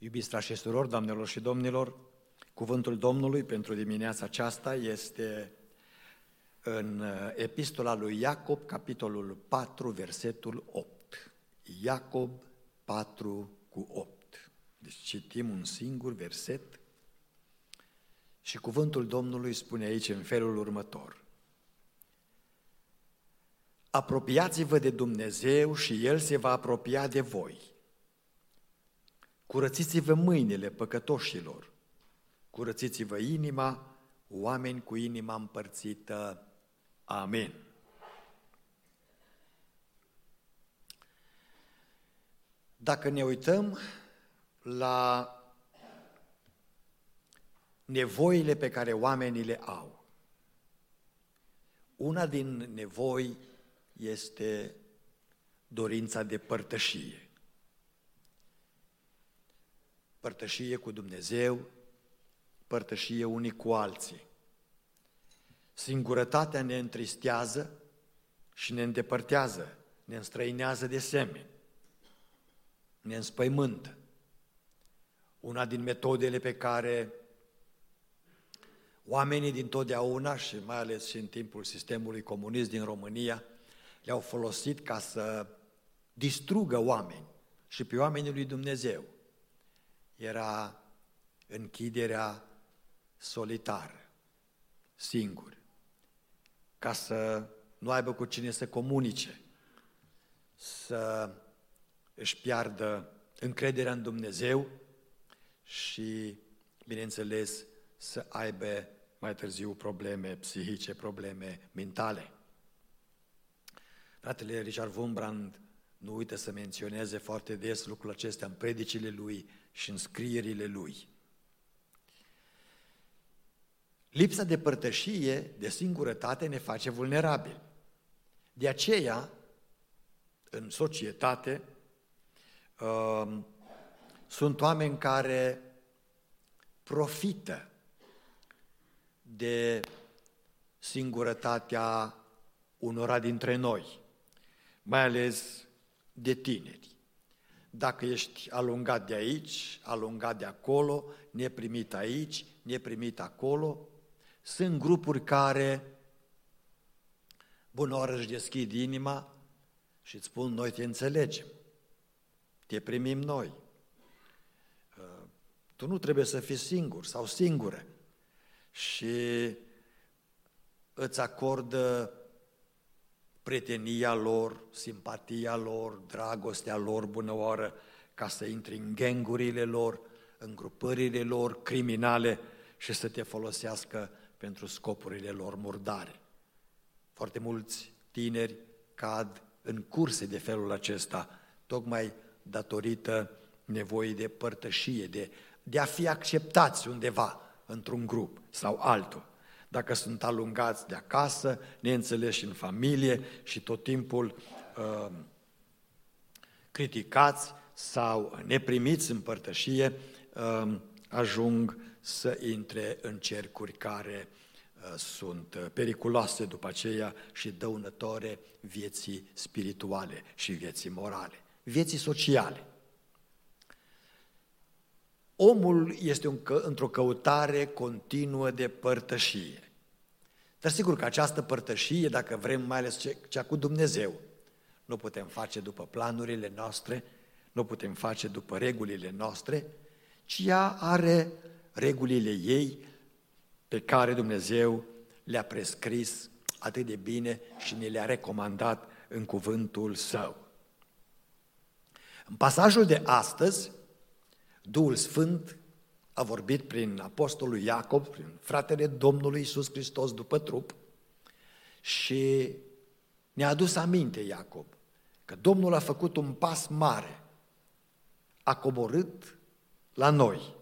Iubiți frați și surori, doamnelor și domnilor, cuvântul Domnului pentru dimineața aceasta este în epistola lui Iacob, capitolul 4, versetul 8. Iacob 4:8. Deci citim un singur verset și cuvântul Domnului spune aici în felul următor. Apropiați-vă de Dumnezeu și El se va apropia de voi. Curățiți-vă mâinile păcătoșilor, curățiți-vă inima, oameni cu inima împărțită. Amin. Dacă ne uităm la nevoile pe care oamenii le au, una din nevoi este dorința de părtășie. Părtășie cu Dumnezeu, părtășie unii cu alții. Singurătatea ne întristează și ne îndepărtează, ne înstrăinează de semeni, ne înspăimântă. Una din metodele pe care oamenii dintotdeauna și mai ales și în timpul sistemului comunist din România le-au folosit ca să distrugă oameni și pe oamenii lui Dumnezeu era închiderea solitară, singur, ca să nu aibă cu cine să comunice, să își piardă încrederea în Dumnezeu și, bineînțeles, să aibă mai târziu probleme psihice, probleme mentale. Fratele Richard Wurmbrand nu uită să menționeze foarte des lucrul acesta în predicile lui și în scrierile lui. Lipsa de părtășie, de singurătate ne face vulnerabili. De aceea, în societate, sunt oameni care profită de singurătatea unora dintre noi, mai ales de tineri. Dacă ești alungat de aici, alungat de acolo, neprimit aici, neprimit acolo, sunt grupuri care bună oară își deschid inima și îți spun, noi te înțelegem, te primim noi. Tu nu trebuie să fii singur sau singură și îți acordă prietenia lor, simpatia lor, dragostea lor, bună oară, ca să intri în gangurile lor, în grupările lor criminale și să te folosească pentru scopurile lor murdare. Foarte mulți tineri cad în curse de felul acesta, tocmai datorită nevoii de părtășie, de a fi acceptați undeva într-un grup sau altul. Dacă sunt alungați de acasă, neînțeleși în familie și tot timpul criticați sau neprimiți în părtășie, ajung să intre în cercuri care sunt periculoase după aceea și dăunătoare vieții spirituale și vieții morale, vieții sociale. Omul este într-o căutare continuă de părtășie. Dar sigur că această părtășie, dacă vrem mai ales cea cu Dumnezeu, nu putem face după planurile noastre, nu putem face după regulile noastre, ci ea are regulile ei pe care Dumnezeu le-a prescris atât de bine și ne le-a recomandat în cuvântul Său. În pasajul de astăzi, Duhul Sfânt a vorbit prin apostolul Iacob, prin fratele Domnului Iisus Hristos după trup și ne-a adus aminte Iacob că Domnul a făcut un pas mare, a coborât la noi.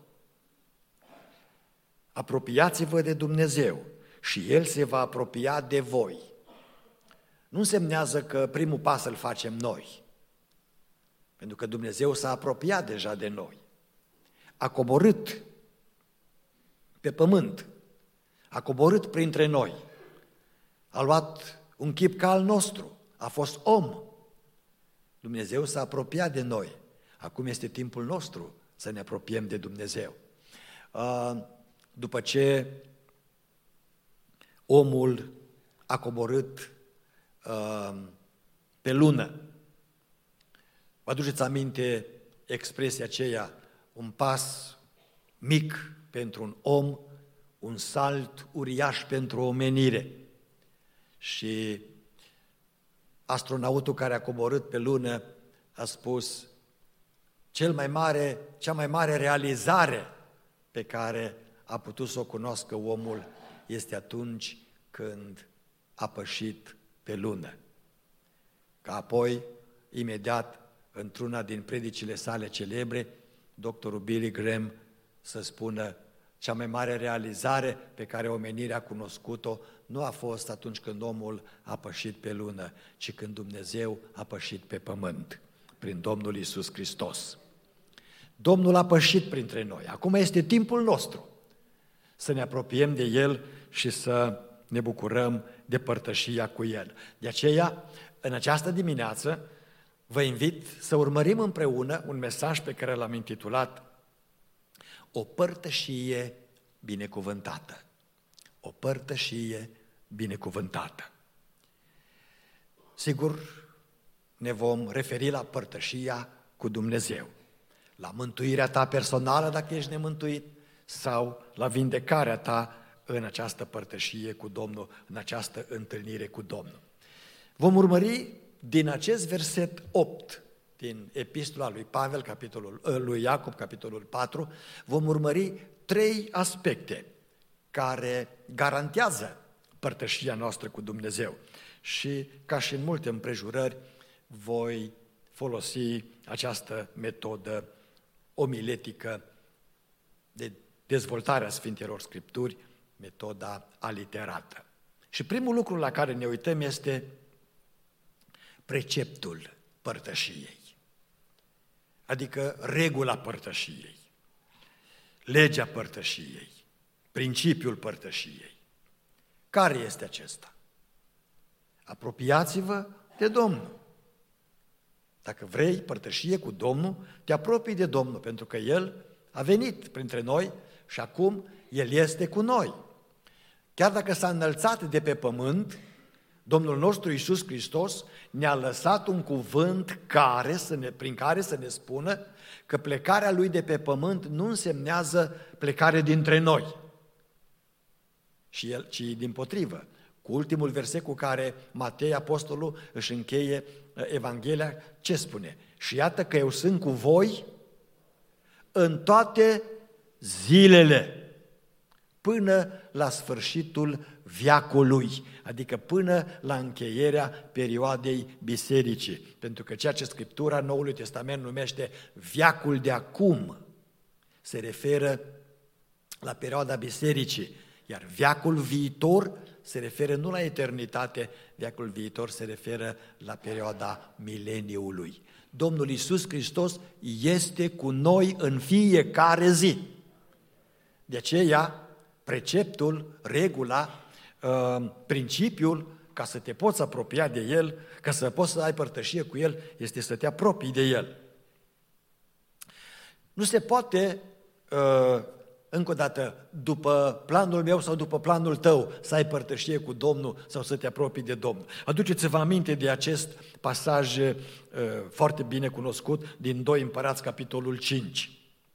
Apropiați-vă de Dumnezeu și El se va apropia de voi. Nu însemnează că primul pas îl facem noi, pentru că Dumnezeu s-a apropiat deja de noi. A coborât pe pământ, a coborât printre noi, a luat un chip ca al nostru, a fost om. Dumnezeu s-a apropiat de noi. Acum este timpul nostru să ne apropiem de Dumnezeu. După ce omul a coborât pe lună, vă aduceți aminte expresia aceea, un pas mic pentru un om, un salt uriaș pentru o omenire. Și astronautul care a coborât pe lună a spus, cea mai mare realizare pe care a putut să o cunoască omul este atunci când a pășit pe lună. Ca apoi, imediat, într-una din predicile sale celebre, doctorul Billy Graham să spună, cea mai mare realizare pe care omenirea a cunoscut-o nu a fost atunci când omul a pășit pe lună, ci când Dumnezeu a pășit pe pământ, prin Domnul Iisus Hristos. Domnul a pășit printre noi. Acum este timpul nostru să ne apropiem de El și să ne bucurăm de părtășia cu El. De aceea, în această dimineață, vă invit să urmărim împreună un mesaj pe care l-am intitulat O părtășie binecuvântată. O părtășie binecuvântată. Sigur, ne vom referi la părtășia cu Dumnezeu, la mântuirea ta personală dacă ești nemântuit sau la vindecarea ta în această părtășie cu Domnul, în această întâlnire cu Domnul. Vom urmări din acest verset 8 din epistola lui Pavel, lui Iacob, capitolul 4, vom urmări 3 aspecte care garantează părtășia noastră cu Dumnezeu. Și, ca și în multe împrejurări, voi folosi această metodă omiletică de dezvoltare a Sfintelor Scripturi, metoda aliterată. Și primul lucru la care ne uităm este preceptul părtășiei, adică regula părtășiei, legea părtășiei, principiul părtășiei. Care este acesta? Apropiați-vă de Domnul. Dacă vrei părtășie cu Domnul, te apropii de Domnul, pentru că El a venit printre noi și acum El este cu noi. Chiar dacă s-a înălțat de pe pământ, Domnul nostru Iisus Hristos ne-a lăsat un cuvânt prin care să ne spună că plecarea Lui de pe pământ nu însemnează plecare dintre noi, ci dimpotrivă. Cu ultimul verset cu care Matei, apostolul, își încheie Evanghelia, ce spune? Și iată că eu sunt cu voi în toate zilele, până la sfârșitul veacului, adică până la încheierea perioadei bisericii. Pentru că ceea ce Scriptura Noului Testament numește veacul de acum se referă la perioada bisericii, iar veacul viitor se referă nu la eternitate, veacul viitor se referă la perioada mileniului. Domnul Iisus Hristos este cu noi în fiecare zi. De aceea, preceptul, regula, principiul, ca să te poți apropia de El, ca să poți să ai părtășie cu El, este să te apropii de El. Nu se poate, încă o dată, după planul meu sau după planul tău, să ai părtășie cu Domnul sau să te apropii de Domnul. Aduceți-vă aminte de acest pasaj foarte bine cunoscut din 2 Împărați, capitolul 5.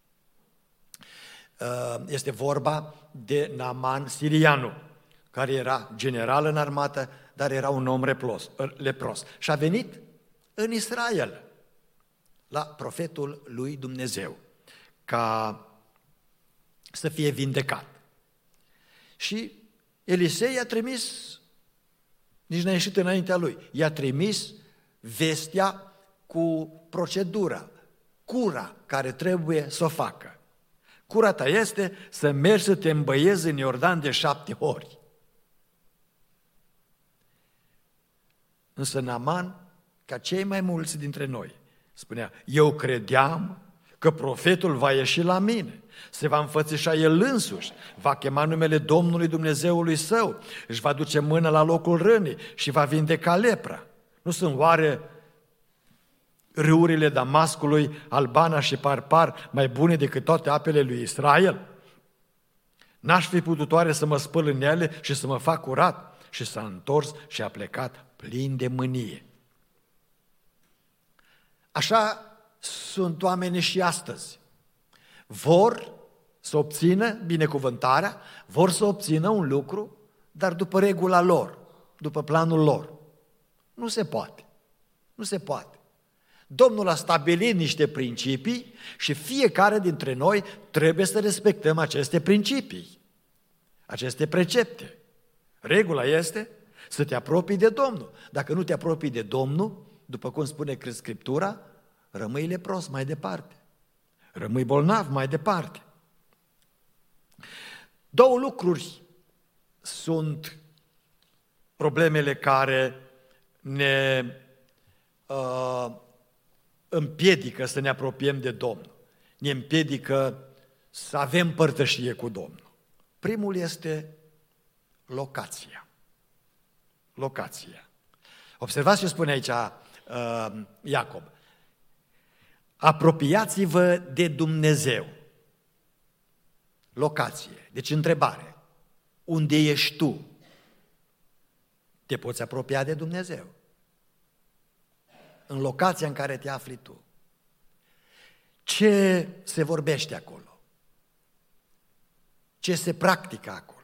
Este vorba de Naaman sirianul, care era general în armată, dar era un om lepros. Și a venit în Israel, la profetul lui Dumnezeu, ca să fie vindecat. Și Elisei i-a trimis, nici n-a ieșit înaintea lui, i-a trimis vestea cu procedura, cura care trebuie să o facă. Cura ta este să mergi să te îmbăiezi în Iordan de 7 ori. Însă Naaman, ca cei mai mulți dintre noi, spunea, eu credeam că profetul va ieși la mine, se va înfățișa el însuși, va chema numele Domnului Dumnezeului său, își va duce mâna la locul rănii și va vindeca lepra. Nu sunt oare râurile Damascului, Albana și Parpar, mai bune decât toate apele lui Israel? N-aș fi putut oare să mă spăl în ele și să mă fac curat? Și s-a întors și a plecat plin de mânie. Așa sunt oamenii și astăzi. Vor să obțină binecuvântarea, vor să obțină un lucru, dar după regula lor, după planul lor. Nu se poate. Nu se poate. Domnul a stabilit niște principii și fiecare dintre noi trebuie să respectăm aceste principii, aceste precepte. Regula este să te apropii de Domnul. Dacă nu te apropii de Domnul, după cum spune Scriptura, rămâi lepros mai departe. Rămâi bolnav mai departe. Două lucruri sunt problemele care ne împiedică să ne apropiem de Domnul. Ne împiedică să avem părtășie cu Domnul. Primul este locația. Locația. Observați ce spune aici Iacob. Apropiați-vă de Dumnezeu. Locație. Deci întrebare. Unde ești tu? Te poți apropia de Dumnezeu. În locația în care te afli tu. Ce se vorbește acolo? Ce se practică acolo?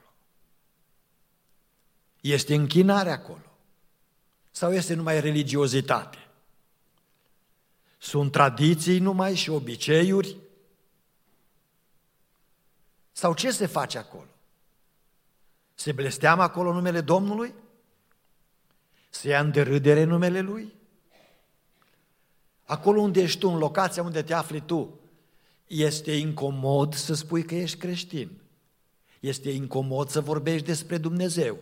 Este închinare acolo? Sau este numai religiozitate? Sunt tradiții numai și obiceiuri? Sau ce se face acolo? Se blesteamă acolo numele Domnului? Se ia în derâdere numele Lui? Acolo unde ești tu, în locația unde te afli tu, este incomod să spui că ești creștin. Este incomod să vorbești despre Dumnezeu.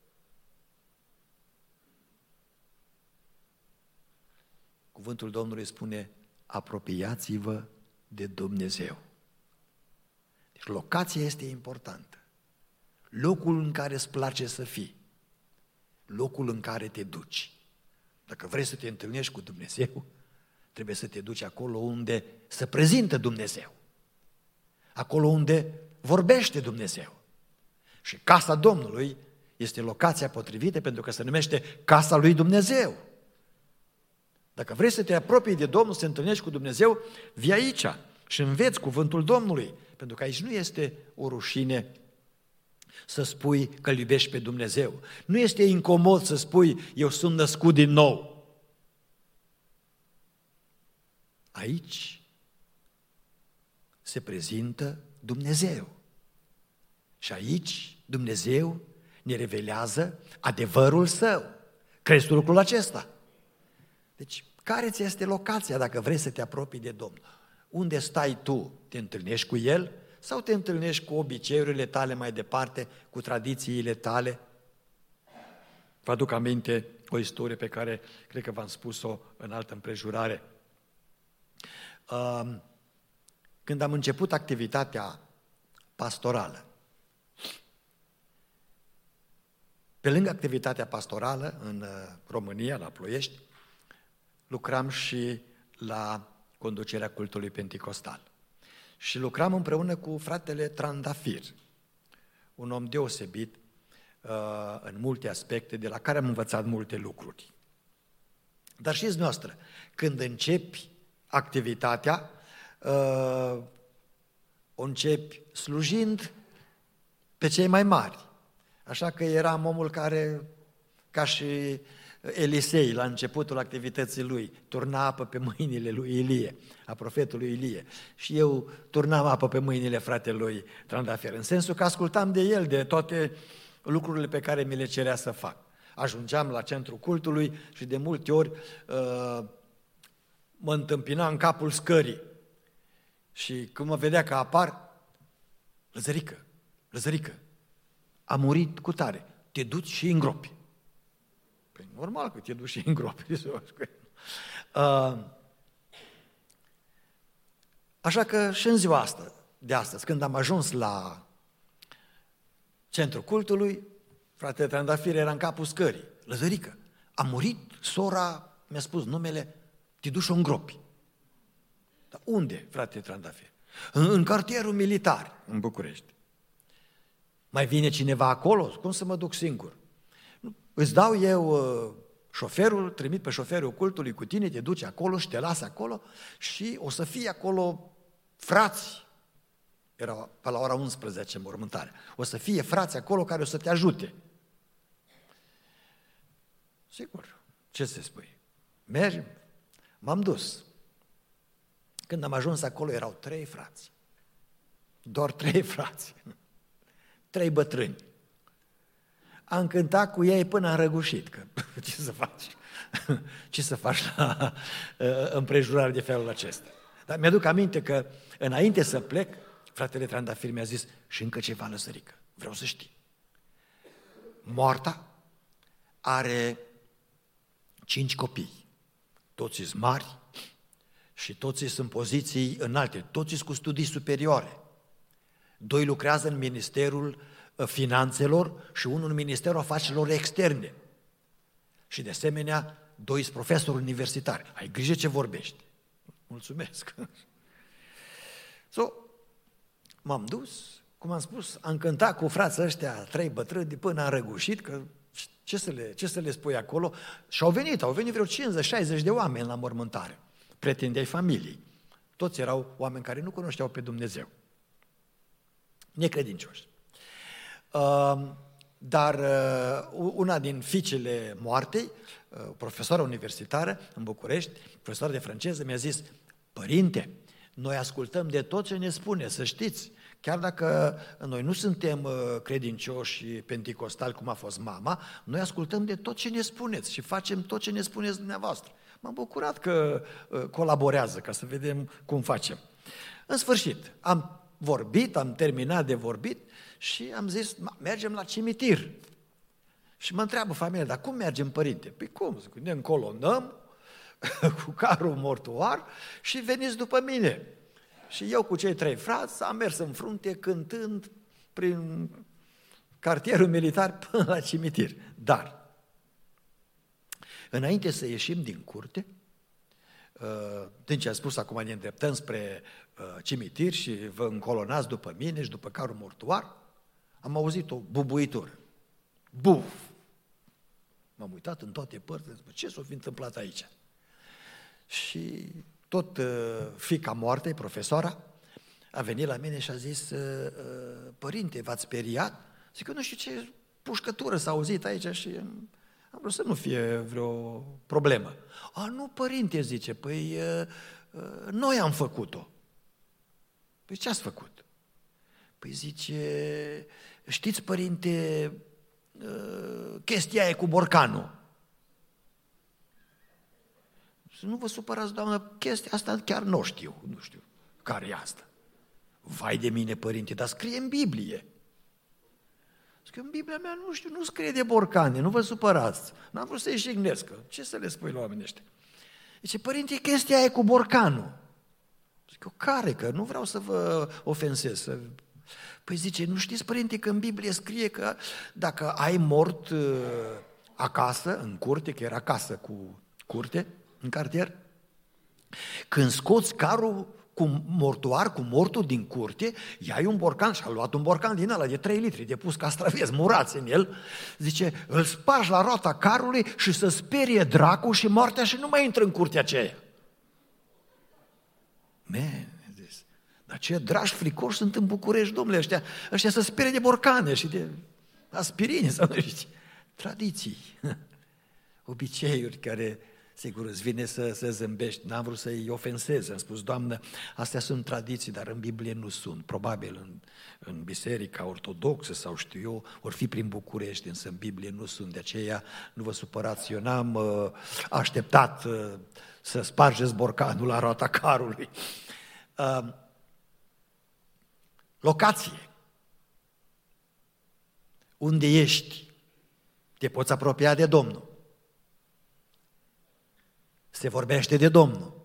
Cuvântul Domnului spune, apropiați-vă de Dumnezeu. Deci locația este importantă. Locul în care îți place să fii. Locul în care te duci. Dacă vrei să te întâlnești cu Dumnezeu, trebuie să te duci acolo unde se prezintă Dumnezeu. Acolo unde vorbește Dumnezeu. Și casa Domnului este locația potrivită pentru că se numește casa lui Dumnezeu. Dacă vrei să te apropii de Domnul, să te întâlnești cu Dumnezeu, vii aici și înveți cuvântul Domnului. Pentru că aici nu este o rușine să spui că îl iubești pe Dumnezeu. Nu este incomod să spui, eu sunt născut din nou. Aici se prezintă Dumnezeu. Și aici Dumnezeu ne revelează adevărul Său. Crezi tu lucrul acesta? Deci, care ți este locația dacă vrei să te apropii de Domnul? Unde stai tu? Te întâlnești cu El? Sau te întâlnești cu obiceiurile tale mai departe, cu tradițiile tale? Vă aduc aminte o istorie pe care cred că v-am spus-o în altă împrejurare. Când am început activitatea pastorală, pe lângă activitatea pastorală în România, la Ploiești, lucram și la conducerea cultului penticostal. Și lucram împreună cu fratele Trandafir, un om deosebit în multe aspecte, de la care am învățat multe lucruri. Dar știți noastră, când începi activitatea, o începi slujind pe cei mai mari. Așa că eram omul care, ca și Elisei, la începutul activității lui, turna apă pe mâinile lui Ilie, a profetului Ilie. Și eu turnam apă pe mâinile fratelui Trandafir, în sensul că ascultam de el, de toate lucrurile pe care mi le cerea să fac. Ajungeam la centrul cultului și de multe ori mă întâmpina în capul scării. Și când mă vedea că apar, Lăzărică, a murit cu tare, te duci și îngropi. Păi normal că te duci și îngropi. Așa că și în ziua asta, de astăzi, când am ajuns la centrul cultului, fratele Trandafir era în capul scării. Lăzărică, a murit sora, mi-a spus numele, te duci și o îngropi. Dar unde, frate Trandafir? În cartierul militar, în București. Mai vine cineva acolo? Cum să mă duc singur? Îți dau eu șoferul, trimit pe șoferul cultului cu tine, te duci acolo și te lasă acolo și o să fie acolo frați. Era pe la ora 11 mormântarea. O să fie frați acolo care o să te ajute. Sigur, ce să spui? Mergem? M-am dus. Când am ajuns acolo erau 3 frați. Doar 3 frați. 3 bătrâni. Am cântat cu ei până am răgușit, că ce să faci? Ce să faci la împrejurare de felul acesta? Dar mi-aduc aminte că înainte să plec, fratele Trandafir mi-a zis și încă ceva, Lăzărică, vreau să știi. Moarta are 5 copii, toți sunt mari și toți sunt în poziții înalte, toți sunt cu studii superioare. 2 lucrează în Ministerul Finanțelor și unul în Ministerul Afacerilor Externe. Și de asemenea, 2 sunt profesori universitari. Ai grijă ce vorbești. Mulțumesc. M-am dus, cum am spus, am cântat cu frații ăștia 3 bătrâni până am răgușit, că ce să le spui acolo? Și au venit vreo 50-60 de oameni la mormântare, prieteni ai familiei. Toți erau oameni care nu cunoșteau pe Dumnezeu. Necredincioși. Dar una din fiicele moartei, profesoară universitară în București, profesoară de franceză, mi-a zis: părinte, noi ascultăm de tot ce ne spune, să știți, chiar dacă noi nu suntem credincioși și penticostali cum a fost mama, noi ascultăm de tot ce ne spuneți și facem tot ce ne spuneți dumneavoastră. M-am bucurat că colaborează, ca să vedem cum facem. În sfârșit, am vorbit, am terminat de vorbit și am zis, mergem la cimitir. Și mă întreabă familia, dar cum mergem, părinte? Păi cum? Ne încolonăm cu carul mortuar și veniți după mine. Și eu cu cei 3 frați am mers în frunte cântând prin cartierul militar până la cimitir. Dar, înainte să ieșim din curte, din ce am spus, acum ne îndreptăm spre cimitir și vă încolonați după mine și după carul mortuar, am auzit o bubuitură. Buf! M-am uitat în toate părțile, ce s-a fi întâmplat aici? Și tot fiica moartei, profesoara, a venit la mine și a zis, părinte, v-ați speriat? Zic că nu știu ce pușcătură s-a auzit aici și am vrut să nu fie vreo problemă. A, nu, părinte, zice, păi noi am făcut-o. Păi ce ați făcut? Păi zice, știți, părinte, chestia e cu borcanul. Să nu vă supărați, doamnă, chestia asta chiar nu știu care e asta. Vai de mine, părinte, dar scrie în Biblie. Zic că în Biblia mea nu știu, nu scrie de borcane, nu vă supărați. N-am vrut să-i jignesc, ce să le spui la oamenii ăștia? Zice, părinte, chestia e cu borcanul. Zic eu, care? Că nu vreau să vă ofensez. Păi zice, nu știți, părinte, că în Biblie scrie că dacă ai mort acasă, în curte, că era casă cu curte, în cartier, când scoți carul cu mortuar, cu mortul din curte, iai un borcan, și a luat un borcan din ăla de 3 litri, de pus castraveți, murați în el, zice, îl spargi la roata carului și să sperie dracul și moartea și nu mai intră în curtea aceea. Dar ce dragi fricoși sunt în București, domnule, ăștia să sperie de borcane și de aspirine sau nu știu. Tradiții, obiceiuri care, sigur, îți vine să zâmbești. N-am vrut să-i ofensez, am spus, Doamnă, astea sunt tradiții, dar în Biblie nu sunt. Probabil în biserica ortodoxă sau știu eu, or fi prin București, însă în Biblie nu sunt. De aceea nu vă supărați, eu n-am așteptat să spargeți borcanul la roata carului. Locație. Unde ești? Te poți apropia de Domnul. Se vorbește de Domnul.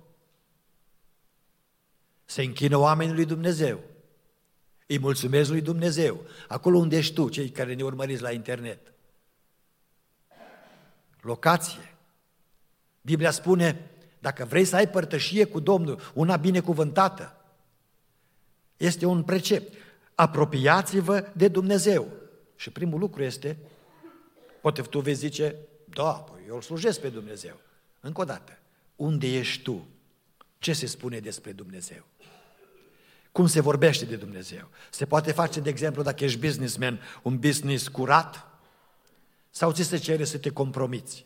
Se închină oamenii lui Dumnezeu. Îi mulțumesc lui Dumnezeu. Acolo unde ești tu, cei care ne urmăriți la internet. Locație. Biblia spune, Dacă vrei să ai părtășie cu Domnul, una binecuvântată, este un precept. Apropiați-vă de Dumnezeu. Și primul lucru este, poate tu vei zice, da, păi eu îl slujesc pe Dumnezeu. Încă o dată, unde ești tu? Ce se spune despre Dumnezeu? Cum se vorbește de Dumnezeu? Se poate face, de exemplu, dacă ești businessman, un business curat? Sau ți se cere să te compromiți?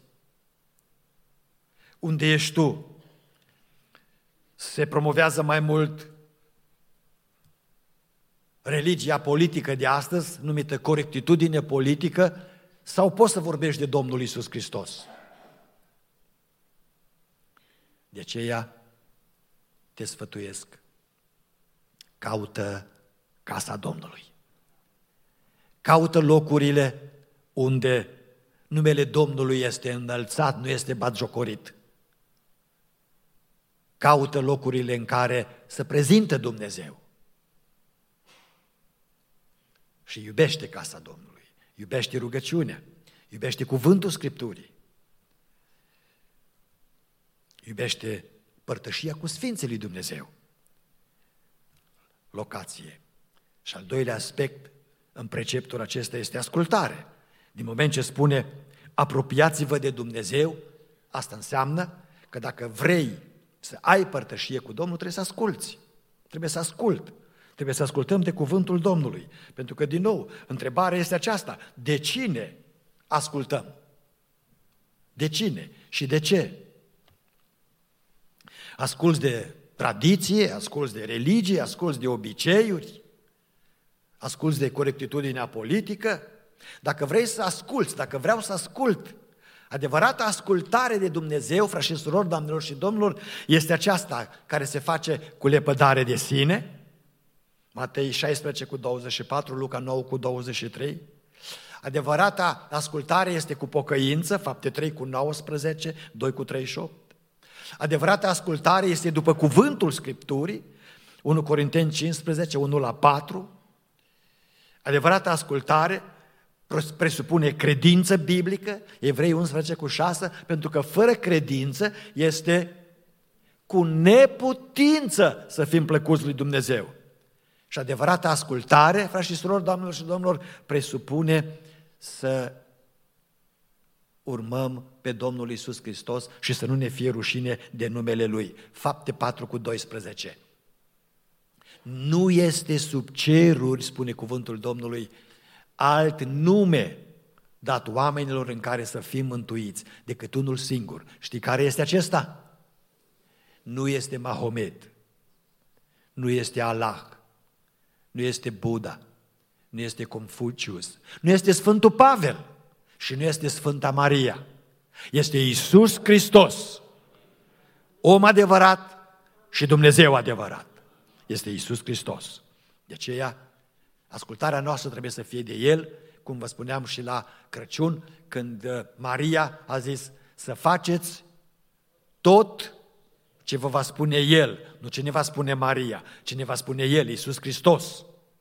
Unde ești tu? Se promovează mai mult religia politică de astăzi, numită corectitudine politică, sau poți să vorbești de Domnul Iisus Hristos? De aceea te sfătuiesc, caută casa Domnului. Caută locurile unde numele Domnului este înălțat, nu este batjocorit. Caută locurile în care se prezintă Dumnezeu. Și iubește casa Domnului, iubește rugăciunea, iubește cuvântul Scripturii, iubește părtășia cu Sfinții lui Dumnezeu. Locație. Și al doilea aspect în preceptul acesta este ascultare. Din moment ce spune apropiați-vă de Dumnezeu, asta înseamnă că dacă vrei să ai părtășie cu Domnul, trebuie să asculți. Trebuie să ascult. Trebuie să ascultăm de cuvântul Domnului. Pentru că, din nou, întrebarea este aceasta. De cine ascultăm? De cine și de ce? Asculți de tradiție, asculți de religie, asculți de obiceiuri, asculți de corectitudinea politică. Dacă vrei să asculți, dacă vreau să ascult, adevărata ascultare de Dumnezeu, frați și surori, doamnelor și domnilor, este aceasta care se face cu lepădare de sine, Matei 16:24, Luca 9:23. Adevărata ascultare este cu pocăință, Fapte 3:19, 2:38. Adevărata ascultare este după cuvântul Scripturii, 1 Corinteni 15, 1-4. Adevărata ascultare presupune credință biblică, Evrei 11:6, pentru că fără credință este cu neputință să fim plăcuți lui Dumnezeu. Și adevărata ascultare, frați și surori, doamnelor și domnilor, presupune să urmăm pe Domnul Iisus Hristos și să nu ne fie rușine de numele Lui. Fapte 4:12. Nu este sub ceruri, spune cuvântul Domnului, alt nume dat oamenilor în care să fim mântuiți decât unul singur. Știi care este acesta? Nu este Mahomet, nu este Allah, nu este Buddha, nu este Confucius, nu este Sfântul Pavel și nu este Sfânta Maria. Este Iisus Hristos, om adevărat și Dumnezeu adevărat. Este Iisus Hristos. De aceea, ascultarea noastră trebuie să fie de El, cum vă spuneam și la Crăciun, când Maria a zis să faceți tot ce vă va spune El, nu ce ne va spune Maria, ce ne va spune El, Iisus Hristos.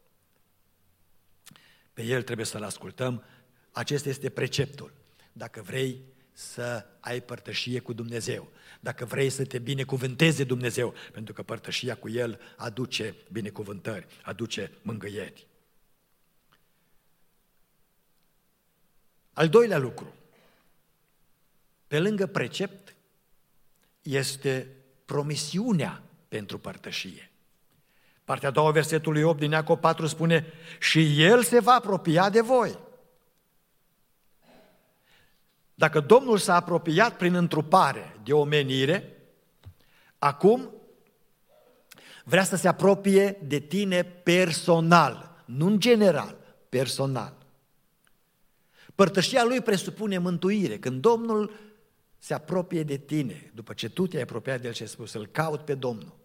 Pe El trebuie să-L ascultăm. Acesta este preceptul. Dacă vrei să ai părtășie cu Dumnezeu, dacă vrei să te binecuvânteze Dumnezeu, pentru că părtășia cu El aduce binecuvântări, aduce mângâieri. Al doilea lucru, pe lângă precept, este promisiunea pentru părtășie. Partea a doua, versetului 8 din Iacov 4 spune: și El se va apropia de voi. Dacă Domnul s-a apropiat prin întrupare de omenire, acum vrea să se apropie de tine personal, nu în general, personal. Părtășia Lui presupune mântuire. Când Domnul se apropie de tine, după ce tu te-ai apropiat de El și ai spus să-L caut pe Domnul,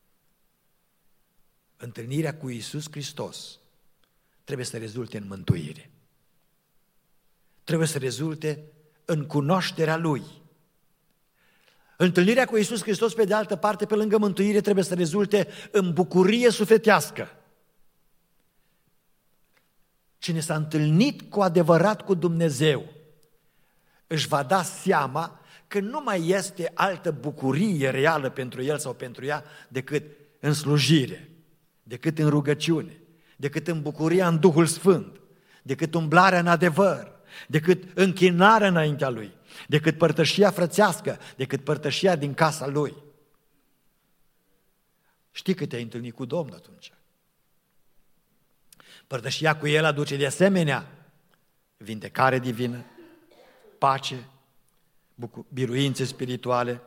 întâlnirea cu Iisus Hristos trebuie să rezulte în mântuire. Trebuie să rezulte în cunoașterea Lui. Întâlnirea cu Iisus Hristos, pe de altă parte, pe lângă mântuire, trebuie să rezulte în bucurie sufletească. Cine s-a întâlnit cu adevărat cu Dumnezeu își va da seama că nu mai este altă bucurie reală pentru el sau pentru ea decât în slujire, decât în rugăciune, decât în bucuria în Duhul Sfânt, decât umblarea în adevăr, decât închinarea înaintea Lui, decât părtășia frățească, decât părtășia din casa Lui. Știi că te-ai întâlnit cu Domnul atunci. Părtășia cu El aduce de asemenea vindecare divină, pace, biruințe spirituale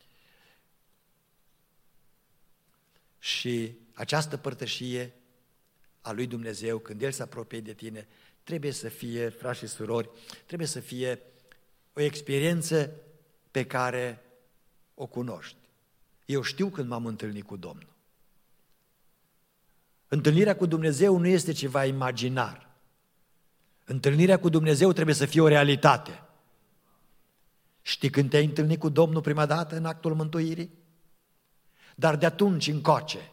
și această părtășie a lui Dumnezeu, când El se apropie de tine, trebuie să fie, frați și surori, trebuie să fie o experiență pe care o cunoști. Eu știu când m-am întâlnit cu Domnul. Întâlnirea cu Dumnezeu nu este ceva imaginar. Întâlnirea cu Dumnezeu trebuie să fie o realitate. Știi când te-ai întâlnit cu Domnul prima dată în actul mântuirii? Dar de atunci încoace,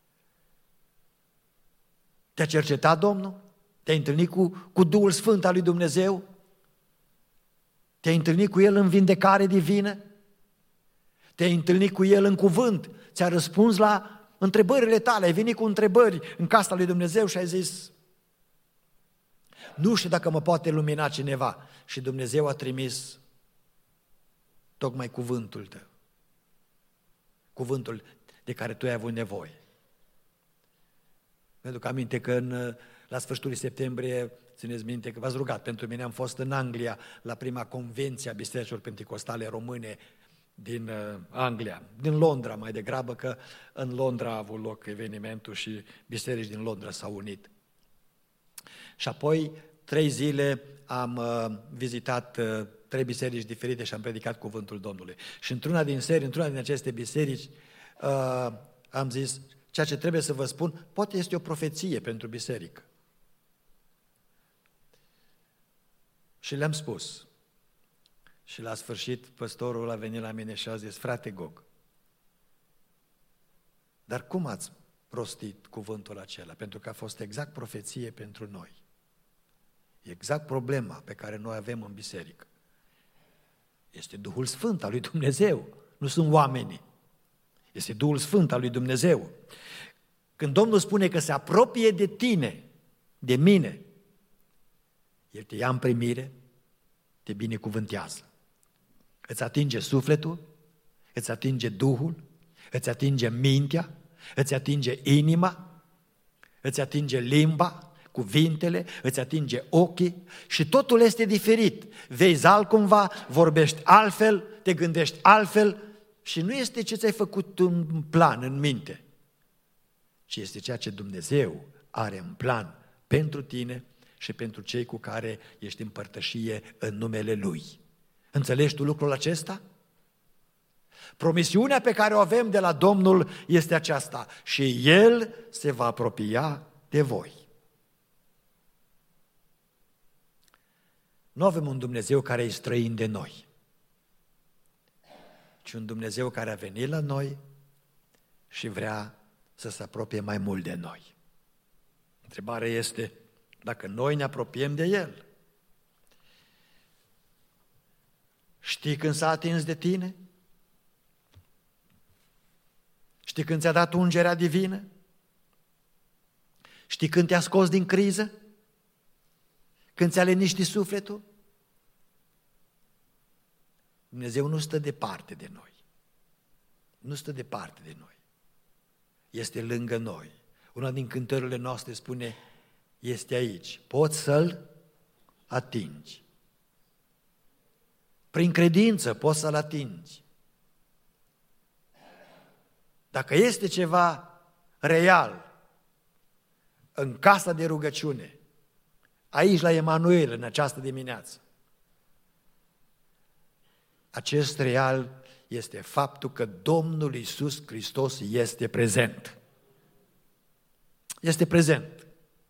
te-a cercetat Domnul? Te-ai întâlnit cu Duhul Sfânt al lui Dumnezeu? Te-ai întâlnit cu El în vindecare divină? Te-ai întâlnit cu El în cuvânt? Ți-a răspuns la întrebările tale? Ai venit cu întrebări în casa lui Dumnezeu și ai zis: nu știu dacă mă poate lumina cineva. Și Dumnezeu a trimis tocmai cuvântul tău. Cuvântul de care tu ai avut nevoie. Mi-aduc aminte că la sfârșitul septembrie, țineți minte că v-ați rugat pentru mine, am fost în Anglia la prima convenție a Bisericilor Penticostale Române din Anglia, din Londra mai degrabă, că în Londra a avut loc evenimentul și biserici din Londra s-au unit. Și apoi 3 zile am vizitat 3 biserici diferite și am predicat cuvântul Domnului. Și într-una din aceste biserici am zis: ceea ce trebuie să vă spun, poate este o profeție pentru biserică. Și le-am spus. Și la sfârșit păstorul a venit la mine și a zis: frate Gog, dar cum ați rostit cuvântul acela? Pentru că a fost exact profeție pentru noi. Exact problema pe care noi avem în biserică. Este Duhul Sfânt al lui Dumnezeu, nu sunt oamenii. Este Duhul Sfânt al lui Dumnezeu. Când Domnul spune că se apropie de tine, de mine, El te ia în primire, te binecuvântează. Îți atinge sufletul, îți atinge Duhul, îți atinge mintea, îți atinge inima, îți atinge limba, cuvintele, îți atinge ochii și totul este diferit. Vezi altcumva, vorbești altfel, te gândești altfel și nu este ce ți-ai făcut în plan, în minte, ci este ceea ce Dumnezeu are în plan pentru tine și pentru cei cu care ești în părtășie în numele Lui. Înțelegi tu lucrul acesta? Promisiunea pe care o avem de la Domnul este aceasta: și El se va apropia de voi. Nu avem un Dumnezeu care e străin de noi, ci un Dumnezeu care a venit la noi și vrea să se apropie mai mult de noi. Întrebarea este dacă noi ne apropiem de El. Știi când s-a atins de tine? Știi când ți-a dat ungerea divină? Știi când te-a scos din criză? Când ți-a liniștit sufletul? Dumnezeu nu stă departe de noi. Nu stă departe de noi. Este lângă noi. Una din cântările noastre spune: este aici. Poți să-L atingi. Prin credință poți să-L atingi. Dacă este ceva real în casa de rugăciune, aici la Emanuel, în această dimineață, acest real este faptul că Domnul Iisus Hristos este prezent. Este prezent.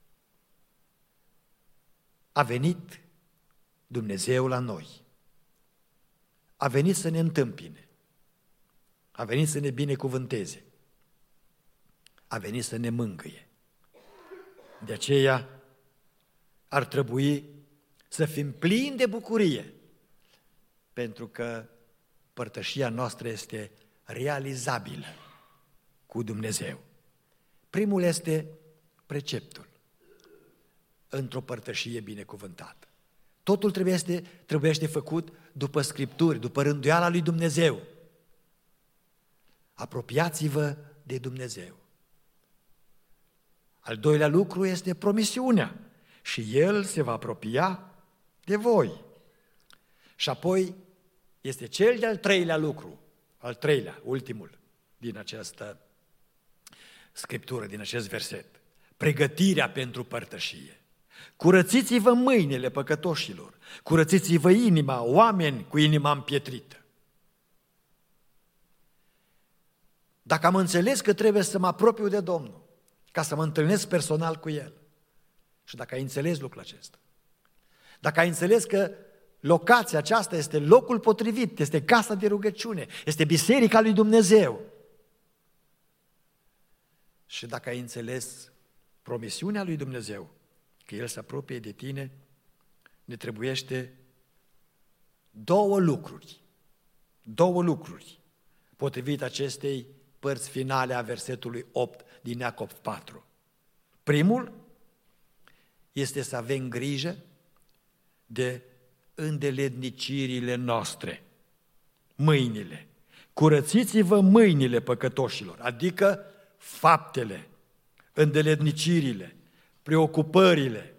A venit Dumnezeu la noi. A venit să ne întâmpine. A venit să ne binecuvânteze. A venit să ne mângâie. De aceea ar trebui să fim plini de bucurie, pentru că părtășia noastră este realizabilă cu Dumnezeu. Primul este preceptul într-o părtășie binecuvântată. Totul trebuie făcut după Scripturi, după rânduiala lui Dumnezeu. Apropiați-vă de Dumnezeu. Al doilea lucru este promisiunea și El se va apropia de voi. Și apoi este cel de-al treilea lucru, al treilea, ultimul din această Scriptură, din acest verset. Pregătirea pentru părtășie. Curățiți-vă mâinile păcătoșilor, curățiți-vă inima, oameni cu inima împietrită. Dacă am înțeles că trebuie să mă apropiu de Domnul, ca să mă întâlnesc personal cu El, și dacă ai înțeles lucrul acesta, dacă ai înțeles că locația aceasta este locul potrivit, este casa de rugăciune, este biserica lui Dumnezeu, și dacă ai înțeles promisiunea lui Dumnezeu, că El se apropie de tine, ne trebuiește două lucruri, potrivit acestei părți finale a versetului 8 din Iacov 4. Primul este să avem grijă de îndeletnicirile noastre, mâinile. Curățiți-vă mâinile păcătoșilor, adică faptele, îndeletnicirile, preocupările.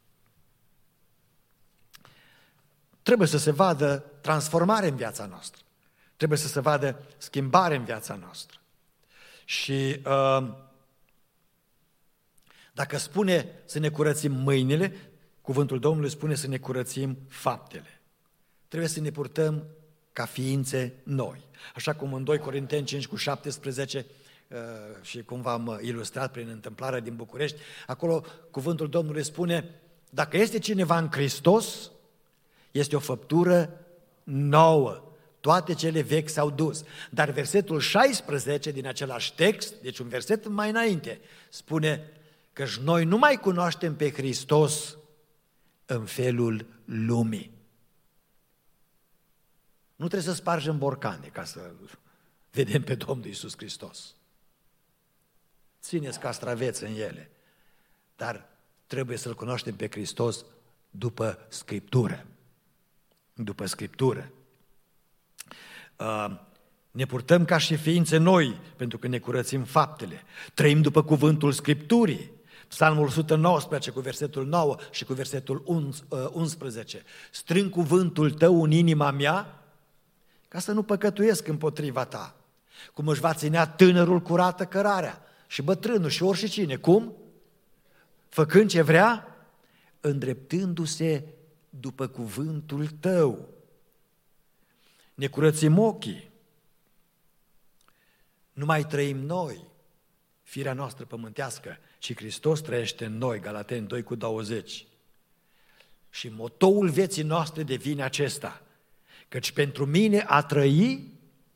Trebuie să se vadă transformare în viața noastră. Trebuie să se vadă schimbare în viața noastră. Și dacă spune să ne curățim mâinile, cuvântul Domnului spune să ne curățim faptele. Trebuie să ne purtăm ca ființe noi. Așa cum în 2 Corinteni 5:17 și cum v-am ilustrat prin întâmplarea din București, acolo cuvântul Domnului spune: dacă este cineva în Hristos, este o făptură nouă. Toate cele vechi s-au dus. Dar versetul 16 din același text, deci un verset mai înainte, spune că noi nu mai cunoaștem pe Hristos în felul lumii. Nu trebuie să spargem borcane ca să vedem pe Domnul Iisus Hristos. Țineți castraveți în ele, dar trebuie să-L cunoaștem pe Hristos după Scriptură. După Scriptură. Ne purtăm ca și ființe noi, pentru că ne curățim faptele. Trăim după cuvântul Scripturii. Psalmul 119 cu versetul 9 și cu versetul 11. Strâng cuvântul tău în inima mea ca să nu păcătuiesc împotriva ta. Cum își va ținea tânărul curată cărarea și bătrânul și oricine. Cum? Făcând ce vrea, îndreptându-se după cuvântul tău. Ne curățim ochii. Nu mai trăim noi, firea noastră pământească, ci Hristos trăiește în noi, Galateni 2:20. Și motoul vieții noastre devine acesta: căci pentru mine a trăi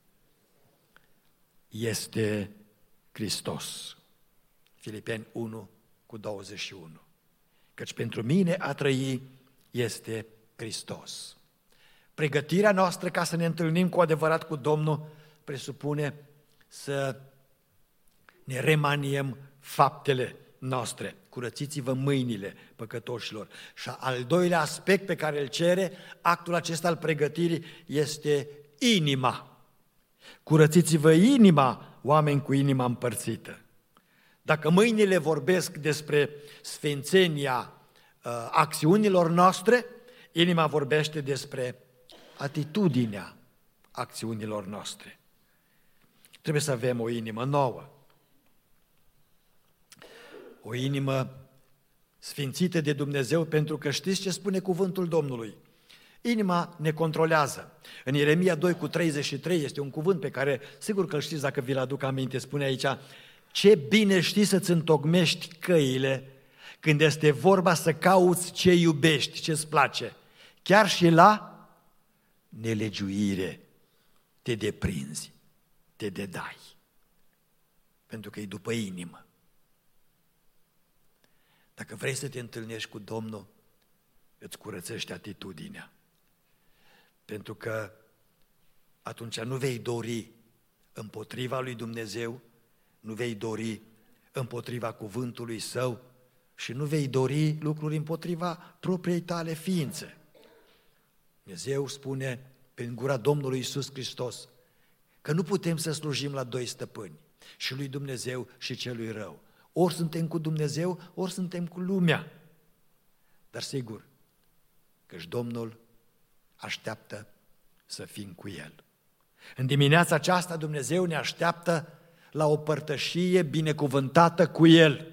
este Hristos. Filipeni 1:21. Căci pentru mine a trăi este Hristos. Pregătirea noastră ca să ne întâlnim cu adevărat cu Domnul presupune să ne remaniem faptele noastre. Curățiți-vă mâinile păcătoșilor. Și al doilea aspect pe care îl cere actul acesta al pregătirii este inima. Curățiți-vă inima, oameni cu inima împărțită. Dacă mâinile vorbesc despre sfințenia acțiunilor noastre, inima vorbește despre atitudinea acțiunilor noastre. Trebuie să avem o inimă nouă, o inimă sfințită de Dumnezeu, pentru că știți ce spune cuvântul Domnului? Inima ne controlează. În Ieremia 2:33 este un cuvânt pe care, sigur că îl știți dacă vi-l aduc aminte, spune aici: ce bine știi să-ți întocmești căile când este vorba să cauți ce iubești, ce-ți place. Chiar și la nelegiuire te deprinzi, te dedai, pentru că e după inimă. Dacă vrei să te întâlnești cu Domnul, îți curățește atitudinea, pentru că atunci nu vei dori împotriva lui Dumnezeu, nu vei dori împotriva cuvântului Său și nu vei dori lucruri împotriva propriei tale ființe. Dumnezeu spune prin gura Domnului Iisus Hristos că nu putem să slujim la doi stăpâni, și lui Dumnezeu și celui rău. Ori suntem cu Dumnezeu, ori suntem cu lumea. Dar sigur că-și Domnul așteaptă să fim cu El. În dimineața aceasta Dumnezeu ne așteaptă la o părtășie binecuvântată cu El.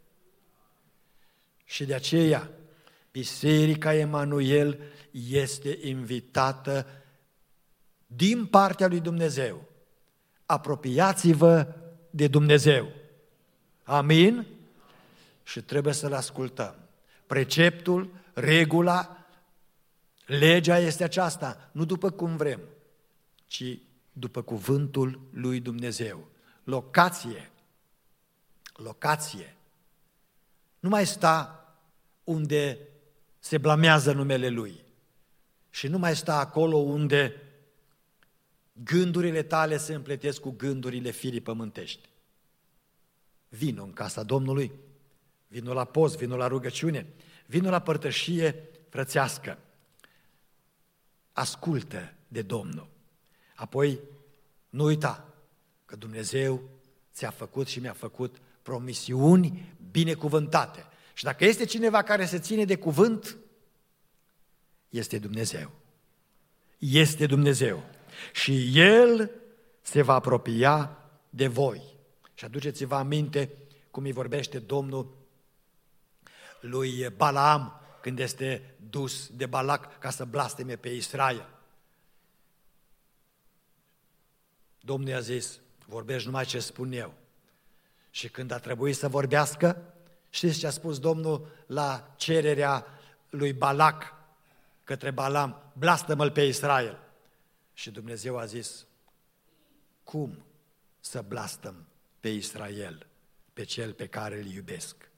Și de aceea Biserica Emanuel este invitată din partea lui Dumnezeu. Apropiați-vă de Dumnezeu. Amin? Și trebuie să-L ascultăm. Preceptul, regula, legea este aceasta, nu după cum vrem, ci după cuvântul lui Dumnezeu. Locație. Nu mai sta unde se blamează numele Lui și nu mai sta acolo unde gândurile tale se împletesc cu gândurile firii pământești. Vino în casa Domnului, vino la post, vino la rugăciune, vino la părtășie frățească. Ascultă de Domnul. Apoi, nu uita că Dumnezeu ți-a făcut și mi-a făcut promisiuni binecuvântate. Și dacă este cineva care se ține de cuvânt, este Dumnezeu. Este Dumnezeu. Și El se va apropia de voi. Și aduceți-vă aminte cum îi vorbește Domnul lui Balaam când este dus de Balac ca să blasteme pe Israel. Domnul i-a zis, vorbești numai ce spun eu. Și când a trebuit să vorbească, știți ce a spus Domnul la cererea lui Balac către Balaam? Blastă-mă-l pe Israel. Și Dumnezeu a zis, cum să blastăm pe Israel, pe cel pe care îl iubesc?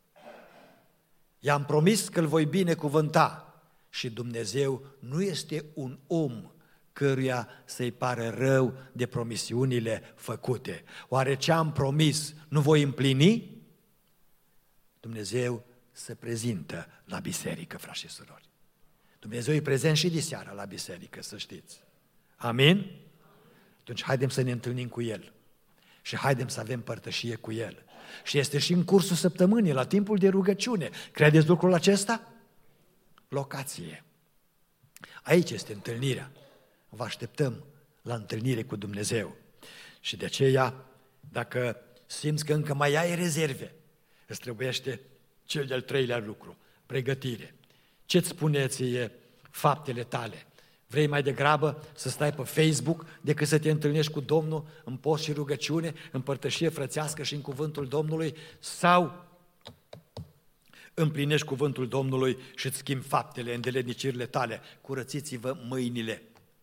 I-am promis că îl voi binecuvânta și Dumnezeu nu este un om căruia să-i pare rău de promisiunile făcute. Oare ce am promis nu voi împlini? Dumnezeu se prezintă la biserică, frați și surori. Dumnezeu e prezent și diseară la biserică, să știți. Amin? Atunci haidem să ne întâlnim cu El și haidem să avem părtășie cu El. Și este și în cursul săptămânii, la timpul de rugăciune. Credeți lucrul acesta? Locație. Aici este întâlnirea. Vă așteptăm la întâlnire cu Dumnezeu. Și de aceea, dacă simți că încă mai ai rezerve, îți trebuiește cel de-al treilea lucru, pregătire. Ce-ți spune ție faptele tale? Vrei mai degrabă să stai pe Facebook decât să te întâlnești cu Domnul în post și rugăciune, în părtășie frățească și în cuvântul Domnului? Sau împlinești cuvântul Domnului și îți schimbi faptele, îndeletnicirile tale? Curățiți-vă mâinile.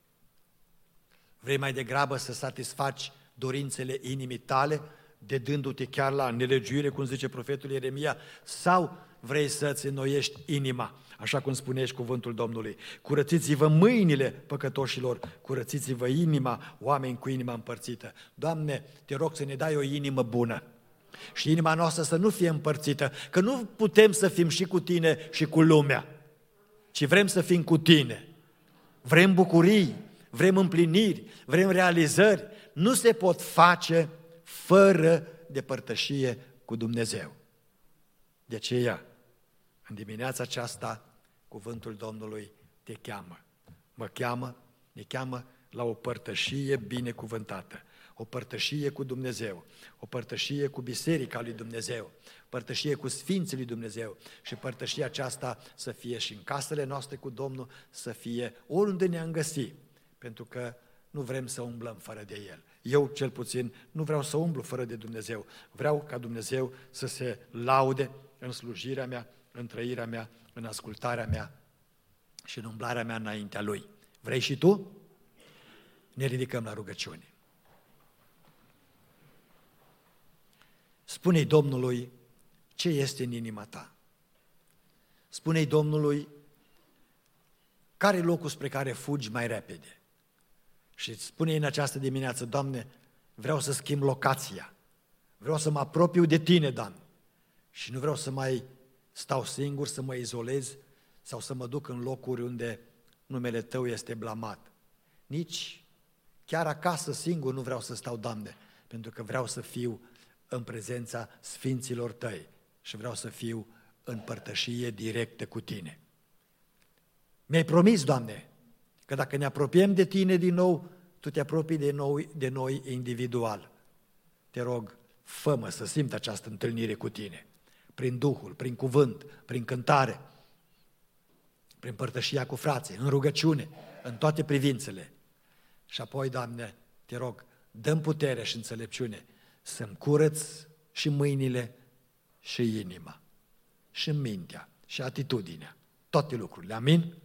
Vrei mai degrabă să satisfaci dorințele inimii tale, dedându-te chiar la nelegiuire, cum zice profetul Ieremia, sau vrei să-ți înnoiești inima, așa cum spune și cuvântul Domnului? Curățiți-vă mâinile păcătoșilor, curățiți-vă inima, oameni cu inima împărțită. Doamne, te rog să ne dai o inimă bună și inima noastră să nu fie împărțită, că nu putem să fim și cu Tine și cu lumea, ci vrem să fim cu Tine. Vrem bucurii, vrem împliniri, vrem realizări. Nu se pot face fără de părtășie cu Dumnezeu. De aceea, în dimineața aceasta, cuvântul Domnului te cheamă. Ne cheamă la o părtășie binecuvântată, o părtășie cu Dumnezeu, o părtășie cu Biserica lui Dumnezeu, părtășie cu Sfinții lui Dumnezeu și părtășia aceasta să fie și în casele noastre cu Domnul, să fie oriunde ne-am găsit, pentru că nu vrem să umblăm fără de El. Eu, cel puțin, nu vreau să umblu fără de Dumnezeu. Vreau ca Dumnezeu să se laude în slujirea mea, în trăirea mea, în ascultarea mea și în umblarea mea înaintea Lui. Vrei și tu? Ne ridicăm la rugăciune. Spune-i Domnului ce este în inima ta. Spune-i Domnului care e locul spre care fugi mai repede. Și îți spune în această dimineață, Doamne, vreau să schimb locația, vreau să mă apropiu de Tine, Doamne, și nu vreau să mai stau singur, să mă izolez sau să mă duc în locuri unde numele Tău este blamat. Nici chiar acasă singur nu vreau să stau, Doamne, pentru că vreau să fiu în prezența Sfinților Tăi și vreau să fiu în părtășie directă cu Tine. Mi-ai promis, Doamne, că dacă ne apropiem de Tine din nou, Tu te apropii de noi individual. Te rog, fă-mă să simt această întâlnire cu Tine, prin Duhul, prin cuvânt, prin cântare, prin părtășia cu frații, în rugăciune, în toate privințele. Și apoi, Doamne, te rog, dă-mi putere și înțelepciune să-mi curăț și mâinile și inima, și mintea, și atitudinea, toate lucrurile. Amin?